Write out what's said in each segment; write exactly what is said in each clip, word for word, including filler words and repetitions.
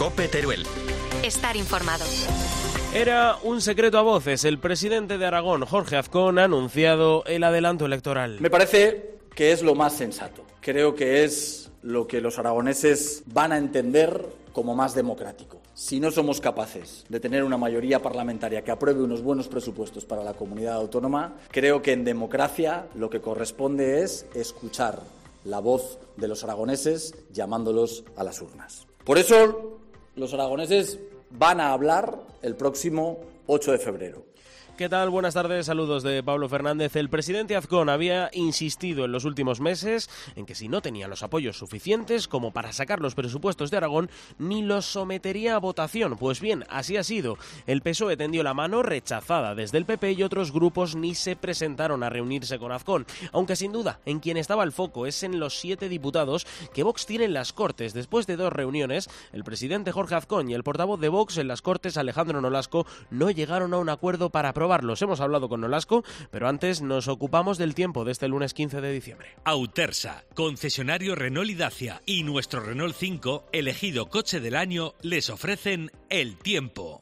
COPE Teruel. Estar informado. Era un secreto a voces. El presidente de Aragón, Jorge Azcón, ha anunciado el adelanto electoral. Me parece que es lo más sensato. Creo que es lo que los aragoneses van a entender como más democrático. Si no somos capaces de tener una mayoría parlamentaria que apruebe unos buenos presupuestos para la comunidad autónoma, creo que en democracia lo que corresponde es escuchar la voz de los aragoneses llamándolos a las urnas. Por eso los aragoneses van a hablar el próximo ocho de febrero. ¿Qué tal? Buenas tardes, saludos de Pablo Fernández. El presidente Azcón había insistido en los últimos meses en que si no tenía los apoyos suficientes como para sacar los presupuestos de Aragón, ni los sometería a votación. Pues bien, así ha sido. El P S O E tendió la mano, rechazada desde el P P, y otros grupos ni se presentaron a reunirse con Azcón. Aunque sin duda, en quien estaba el foco es en los siete diputados que Vox tiene en las Cortes. Después de dos reuniones, el presidente Jorge Azcón y el portavoz de Vox en las Cortes, Alejandro Nolasco, no llegaron a un acuerdo para aprobar. Los hemos hablado con Nolasco, pero antes nos ocupamos del tiempo de este lunes quince de diciembre. Autersa, concesionario Renault y Dacia y nuestro Renault cinco, elegido coche del año, les ofrecen el tiempo.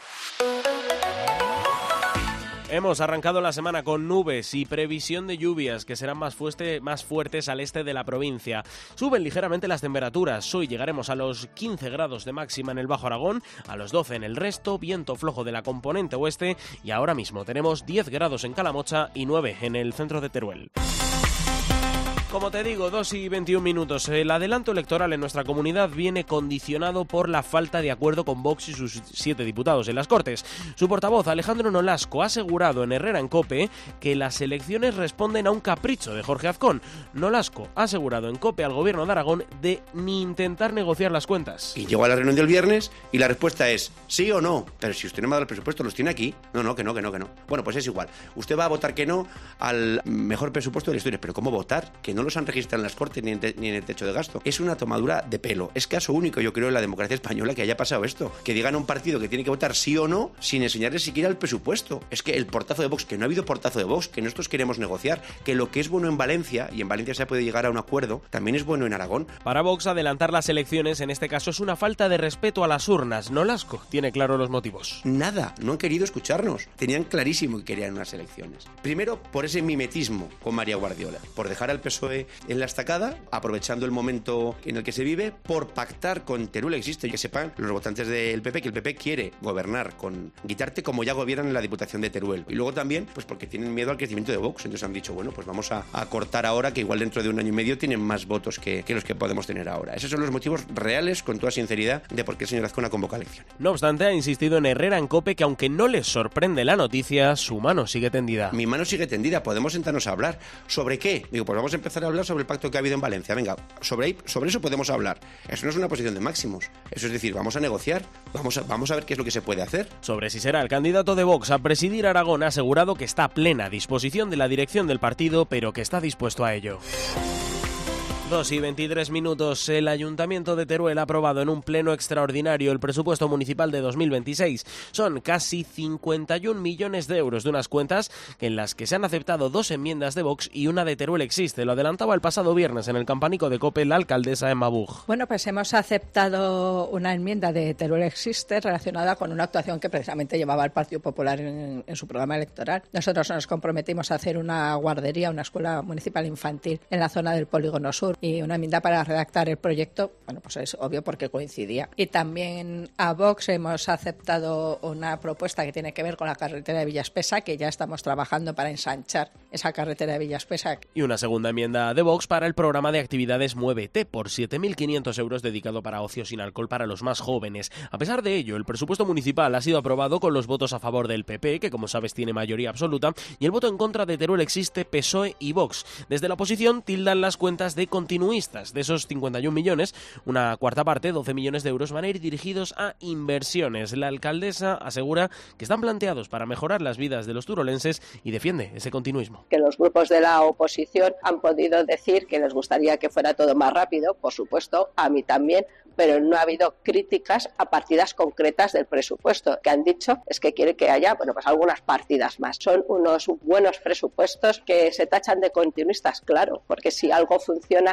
Hemos arrancado la semana con nubes y previsión de lluvias que serán más, fuerte, más fuertes al este de la provincia. Suben ligeramente las temperaturas. Hoy llegaremos a los quince grados de máxima en el Bajo Aragón, a los doce en el resto, viento flojo de la componente oeste, y ahora mismo tenemos diez grados en Calamocha y nueve en el centro de Teruel. Como te digo, dos y veintiún minutos. El adelanto electoral en nuestra comunidad viene condicionado por la falta de acuerdo con Vox y sus siete diputados en las Cortes. Su portavoz, Alejandro Nolasco, ha asegurado en Herrera en COPE que las elecciones responden a un capricho de Jorge Azcón. Nolasco ha asegurado en COPE al gobierno de Aragón de ni intentar negociar las cuentas. Y llegó a la reunión del viernes y la respuesta es sí o no. Pero si usted no me ha dado el presupuesto, ¿los tiene aquí? No, no, que no, que no, que no. Bueno, pues es igual. Usted va a votar que no al mejor presupuesto de la historia. ¿Pero cómo votar? Que no los han registrado en las Cortes ni en, te, ni en el techo de gasto. Es una tomadura de pelo. Es caso único, yo creo, en la democracia española que haya pasado esto. Que digan a un partido que tiene que votar sí o no sin enseñarle siquiera el presupuesto. Es que el portazo de Vox, que no ha habido portazo de Vox, que nosotros queremos negociar, que lo que es bueno en Valencia, y en Valencia se puede llegar a un acuerdo, también es bueno en Aragón. Para Vox, adelantar las elecciones en este caso es una falta de respeto a las urnas. Nolasco tiene claro los motivos. Nada, no han querido escucharnos. Tenían clarísimo que querían unas elecciones. Primero, por ese mimetismo con María Guardiola, por dejar al P S O E en la estacada, aprovechando el momento en el que se vive, por pactar con Teruel. Existe, que sepan los votantes del P P que el P P quiere gobernar con Guitarte como ya gobiernan en la Diputación de Teruel. Y luego también, pues porque tienen miedo al crecimiento de Vox. Entonces han dicho, bueno, pues vamos a, a cortar ahora, que igual dentro de un año y medio tienen más votos que, que los que podemos tener ahora. Esos son los motivos reales, con toda sinceridad, de por qué el señor Azcón ha convocado elecciones. No obstante, ha insistido en Herrera en COPE que aunque no les sorprende la noticia, su mano sigue tendida. Mi mano sigue tendida, podemos sentarnos a hablar. ¿Sobre qué? Digo, pues vamos a empezar a hablar sobre el pacto que ha habido en Valencia. Venga, sobre, sobre eso podemos hablar. Eso no es una posición de máximos. Eso es decir, vamos a negociar, vamos a, vamos a ver qué es lo que se puede hacer. Sobre si será el candidato de Vox a presidir Aragón, ha asegurado que está a plena disposición de la dirección del partido, pero que está dispuesto a ello. dos y veintitrés minutos. El Ayuntamiento de Teruel ha aprobado en un pleno extraordinario el presupuesto municipal de dos mil veintiséis. Son casi cincuenta y un millones de euros de unas cuentas en las que se han aceptado dos enmiendas de Vox y una de Teruel Existe. Lo adelantaba el pasado viernes en el Campanico de COPE la alcaldesa Emma Buch. Bueno, pues hemos aceptado una enmienda de Teruel Existe relacionada con una actuación que precisamente llevaba el Partido Popular en, en su programa electoral. Nosotros nos comprometimos a hacer una guardería, una escuela municipal infantil en la zona del Polígono Sur, y una enmienda para redactar el proyecto, bueno, pues es obvio porque coincidía. Y también a Vox hemos aceptado una propuesta que tiene que ver con la carretera de Villaspesa, que ya estamos trabajando para ensanchar esa carretera de Villaspesa. Y una segunda enmienda de Vox para el programa de actividades Muévete, por siete mil quinientos euros dedicado para ocio sin alcohol para los más jóvenes. A pesar de ello, el presupuesto municipal ha sido aprobado con los votos a favor del P P, que como sabes tiene mayoría absoluta, y el voto en contra de Teruel Existe, P S O E y Vox. Desde la oposición tildan las cuentas de continuistas. De esos cincuenta y un millones, una cuarta parte, doce millones de euros, van a ir dirigidos a inversiones. La alcaldesa asegura que están planteados para mejorar las vidas de los turolenses y defiende ese continuismo. Que los grupos de la oposición han podido decir que les gustaría que fuera todo más rápido, por supuesto, a mí también, pero no ha habido críticas a partidas concretas del presupuesto. Que han dicho es que quiere que haya, bueno, pues algunas partidas más. Son unos buenos presupuestos que se tachan de continuistas, claro, porque si algo funciona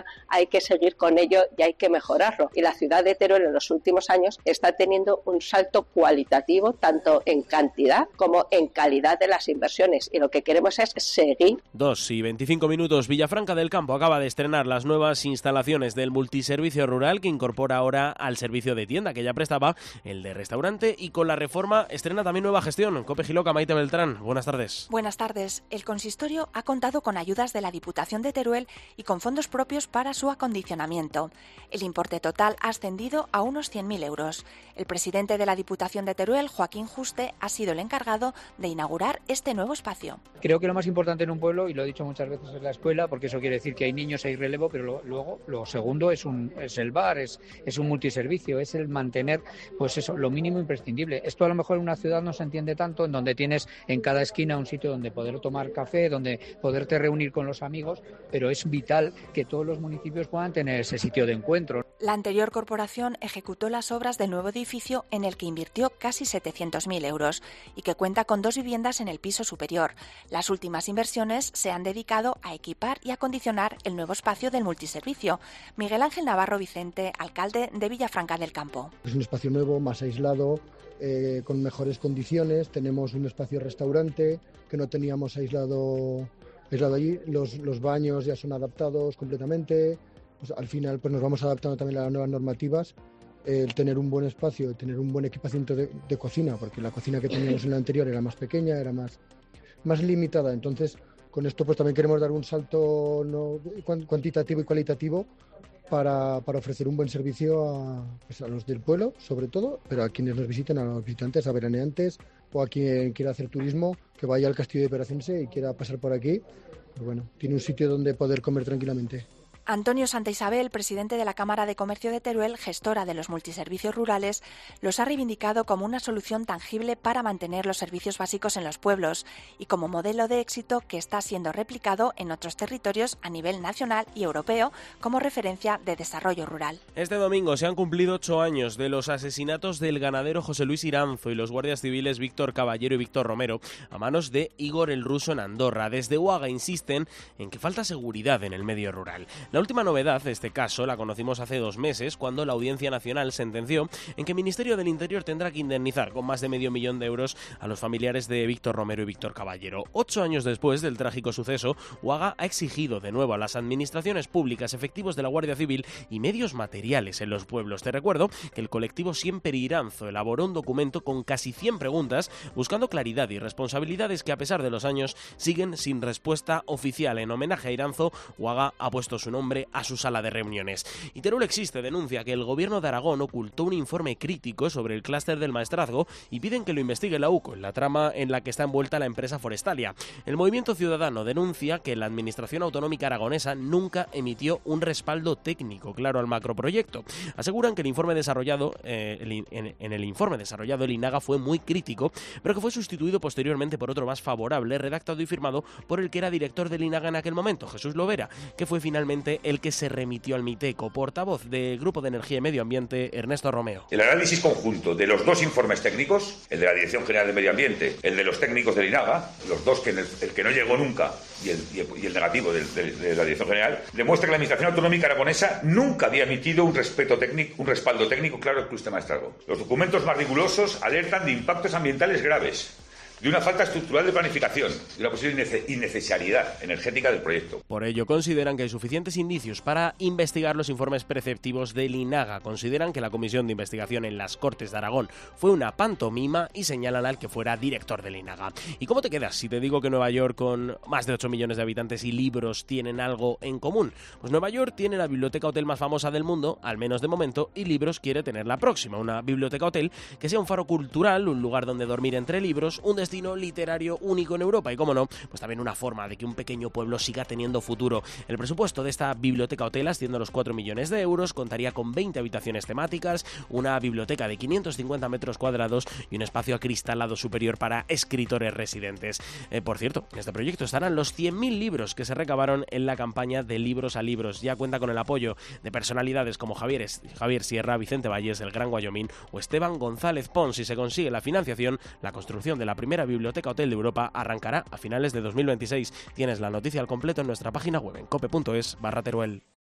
funciona, hay que seguir con ello y hay que mejorarlo. Y la ciudad de Teruel en los últimos años está teniendo un salto cualitativo tanto en cantidad como en calidad de las inversiones, y lo que queremos es seguir. Dos y veinticinco minutos. Villafranca del Campo acaba de estrenar las nuevas instalaciones del multiservicio rural que incorpora ahora al servicio de tienda que ya prestaba el de restaurante, y con la reforma estrena también nueva gestión. Cope Giloca, Maite Beltrán, buenas tardes. Buenas tardes. El consistorio ha contado con ayudas de la Diputación de Teruel y con fondos propios para su acondicionamiento. El importe total ha ascendido a unos cien mil euros. El presidente de la Diputación de Teruel, Joaquín Juste, ha sido el encargado de inaugurar este nuevo espacio. Creo que lo más importante en un pueblo, y lo he dicho muchas veces, es la escuela, porque eso quiere decir que hay niños, hay relevo, pero lo, luego lo segundo es, un, es el bar, es, es un multiservicio, es el mantener pues eso, lo mínimo imprescindible. Esto a lo mejor en una ciudad no se entiende tanto, en donde tienes en cada esquina un sitio donde poder tomar café, donde poderte reunir con los amigos, pero es vital que todos los municipios puedan tener ese sitio de encuentro. La anterior corporación ejecutó las obras del nuevo edificio, en el que invirtió casi setecientos mil euros y que cuenta con dos viviendas en el piso superior. Las últimas inversiones se han dedicado a equipar y acondicionar el nuevo espacio del multiservicio. Miguel Ángel Navarro Vicente, alcalde de Villafranca del Campo. Es un espacio nuevo, más aislado, eh, con mejores condiciones. Tenemos un espacio restaurante que no teníamos aislado, aislado allí. Los, los baños ya son adaptados completamente. Pues al final pues nos vamos adaptando también a las nuevas normativas. El tener un buen espacio, el tener un buen equipamiento de, de cocina, porque la cocina que teníamos en la anterior era más pequeña, era más, más limitada. Entonces, con esto pues también queremos dar un salto no, cuantitativo y cualitativo para, para ofrecer un buen servicio a, pues a los del pueblo, sobre todo, pero a quienes nos visiten, a los visitantes, a veraneantes o a quien quiera hacer turismo, que vaya al Castillo de Peracense y quiera pasar por aquí. Pues bueno, tiene un sitio donde poder comer tranquilamente. Antonio Santa Isabel, presidente de la Cámara de Comercio de Teruel, gestora de los multiservicios rurales, los ha reivindicado como una solución tangible para mantener los servicios básicos en los pueblos y como modelo de éxito que está siendo replicado en otros territorios a nivel nacional y europeo como referencia de desarrollo rural. Este domingo se han cumplido ocho años de los asesinatos del ganadero José Luis Iranzo y los guardias civiles Víctor Caballero y Víctor Romero a manos de Igor el Ruso en Andorra. Desde Uaga insisten en que falta seguridad en el medio rural. La última novedad de este caso la conocimos hace dos meses, cuando la Audiencia Nacional sentenció en que el Ministerio del Interior tendrá que indemnizar con más de medio millón de euros a los familiares de Víctor Romero y Víctor Caballero. Ocho años después del trágico suceso, Uaga ha exigido de nuevo a las administraciones públicas efectivos de la Guardia Civil y medios materiales en los pueblos. Te recuerdo que el colectivo Siempre Iranzo elaboró un documento con casi cien preguntas buscando claridad y responsabilidades que, a pesar de los años, siguen sin respuesta oficial. En homenaje a Iranzo, Uaga ha puesto su nombre a su sala de reuniones. Y Teruel Existe denuncia que el gobierno de Aragón ocultó un informe crítico sobre el clúster del maestrazgo y piden que lo investigue la U C O en la trama en la que está envuelta la empresa Forestalia. El Movimiento Ciudadano denuncia que la Administración Autonómica Aragonesa nunca emitió un respaldo técnico claro al macroproyecto. Aseguran que el informe desarrollado eh, el, en, en el informe desarrollado el INAGA fue muy crítico, pero que fue sustituido posteriormente por otro más favorable, redactado y firmado por el que era director del INAGA en aquel momento, Jesús Lovera, que fue finalmente el que se remitió al MITECO. Portavoz del Grupo de Energía y Medio Ambiente, Ernesto Romeo. El análisis conjunto de los dos informes técnicos, el de la Dirección General de Medio Ambiente, el de los técnicos del INAGA, los dos, que el, el que no llegó nunca y el, y el, y el negativo de, de, de la Dirección General, demuestra que la Administración Autonómica Aragonesa nunca había emitido un, respeto técnico, un respaldo técnico claro al clúster maestrazgo. Los documentos más rigurosos alertan de impactos ambientales graves, de una falta estructural de planificación, de una posible innecesariedad energética del proyecto. Por ello, consideran que hay suficientes indicios para investigar los informes preceptivos del INAGA. Consideran que la comisión de investigación en las Cortes de Aragón fue una pantomima y señalan al que fuera director del INAGA. ¿Y cómo te quedas si te digo que Nueva York, con más de ocho millones de habitantes y libros, tienen algo en común? Pues Nueva York tiene la biblioteca hotel más famosa del mundo, al menos de momento, y Libros quiere tener la próxima, una biblioteca hotel que sea un faro cultural, un lugar donde dormir entre libros, un destino literario único en Europa y, cómo no, pues también una forma de que un pequeño pueblo siga teniendo futuro. El presupuesto de esta biblioteca hotel asciende a los cuatro millones de euros, contaría con veinte habitaciones temáticas, una biblioteca de quinientos cincuenta metros cuadrados y un espacio acristalado superior para escritores residentes. Eh, por cierto, en este proyecto estarán los cien mil libros que se recabaron en la campaña de Libros a Libros. Ya cuenta con el apoyo de personalidades como Javier, Javier Sierra, Vicente Valles, el Gran Wyoming o Esteban González Pons. Si se consigue la financiación, la construcción de la primera biblioteca hotel de Europa arrancará a finales de dos mil veintiséis. Tienes la noticia al completo en nuestra página web en cope punto es barra Teruel.